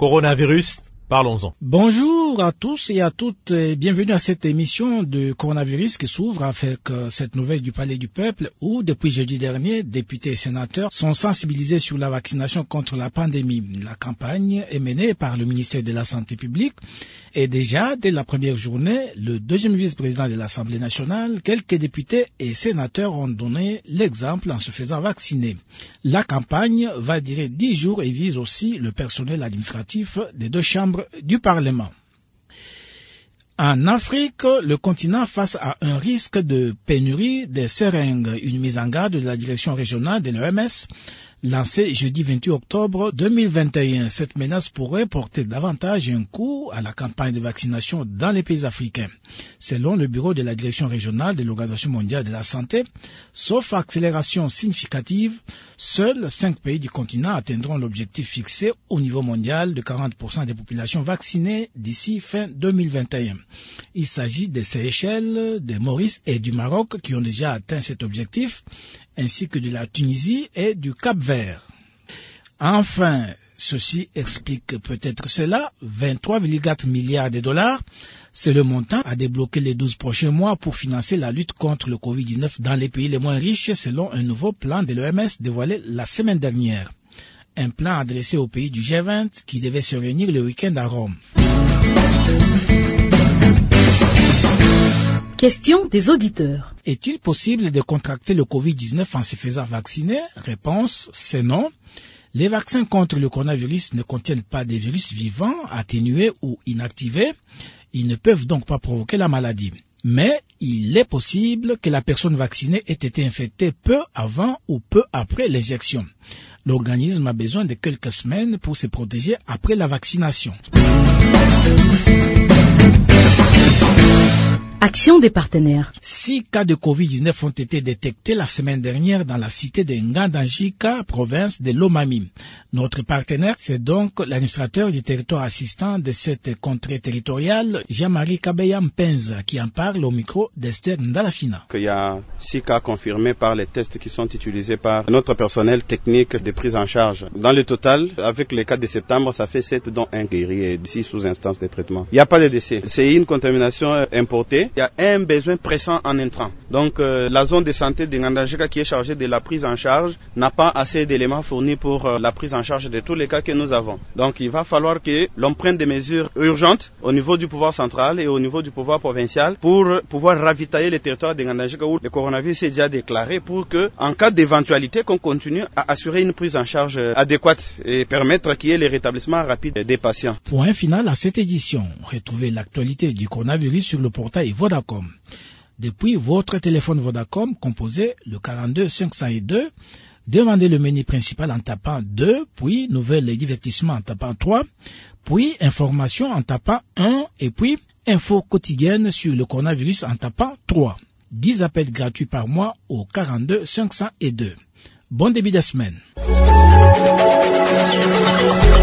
Coronavirus, parlons-en. Bonjour à tous et à toutes et bienvenue à cette émission de Coronavirus qui s'ouvre avec cette nouvelle du Palais du Peuple où, depuis jeudi dernier, députés et sénateurs sont sensibilisés sur la vaccination contre la pandémie. La campagne est menée par le ministère de la Santé publique et déjà, dès la première journée, le deuxième vice-président de l'Assemblée nationale, quelques députés et sénateurs ont donné l'exemple en se faisant vacciner. La campagne va durer 10 jours et vise aussi le personnel administratif des deux chambres du Parlement. En Afrique, le continent face à un risque de pénurie des seringues, une mise en garde de la direction régionale de l'OMS lancée jeudi 28 octobre 2021. Cette menace pourrait porter davantage un coup à la campagne de vaccination dans les pays africains. Selon le bureau de la direction régionale de l'Organisation mondiale de la santé, sauf accélération significative, seuls 5 pays du continent atteindront l'objectif fixé au niveau mondial de 40% des populations vaccinées d'ici fin 2021. Il s'agit des Seychelles, des Maurice et du Maroc qui ont déjà atteint cet objectif, ainsi que de la Tunisie et du Cap-Vert. Enfin, ceci explique peut-être cela, 23,4 milliards de dollars, c'est le montant à débloquer les 12 prochains mois pour financer la lutte contre le Covid-19 dans les pays les moins riches selon un nouveau plan de l'OMS dévoilé la semaine dernière. Un plan adressé aux pays du G20 qui devait se réunir le week-end à Rome. Question des auditeurs. Est-il possible de contracter le Covid-19 en se faisant vacciner? Réponse, c'est non. Les vaccins contre le coronavirus ne contiennent pas des virus vivants, atténués ou inactivés. Ils ne peuvent donc pas provoquer la maladie. Mais il est possible que la personne vaccinée ait été infectée peu avant ou peu après l'injection. L'organisme a besoin de quelques semaines pour se protéger après la vaccination. Action des partenaires. 6 cas de Covid-19 ont été détectés la semaine dernière dans la cité de Ngandajika, province de Lomami. Notre partenaire, c'est donc l'administrateur du territoire assistant de cette contrée territoriale, Jean-Marie Kabeya Mpenza, qui en parle au micro d'Esther Ndalafina. Il y a 6 cas confirmés par les tests qui sont utilisés par notre personnel technique de prise en charge. Dans le total, avec les cas de septembre, ça fait 7 dont 1 guéri et 6 sous instance de traitement. Il n'y a pas de décès. C'est une contamination importée. Il y a un besoin pressant en intrants. Donc la zone de santé de Ngandajika qui est chargée de la prise en charge n'a pas assez d'éléments fournis pour la prise en charge de tous les cas que nous avons. Donc il va falloir que l'on prenne des mesures urgentes au niveau du pouvoir central et au niveau du pouvoir provincial pour pouvoir ravitailler les territoires de Ngandajika où le coronavirus est déjà déclaré pour que, en cas d'éventualité, qu'on continue à assurer une prise en charge adéquate et permettre qu'il y ait le rétablissement rapide des patients. Point final à cette édition. Retrouvez l'actualité du coronavirus sur le portail Vodacom. Depuis votre téléphone Vodacom, composez le 42 502, demandez le menu principal en tapant 2, puis nouvelles et divertissements en tapant 3, puis information en tapant 1, et puis info quotidienne sur le coronavirus en tapant 3. 10 appels gratuits par mois au 42 502. Bon début de semaine.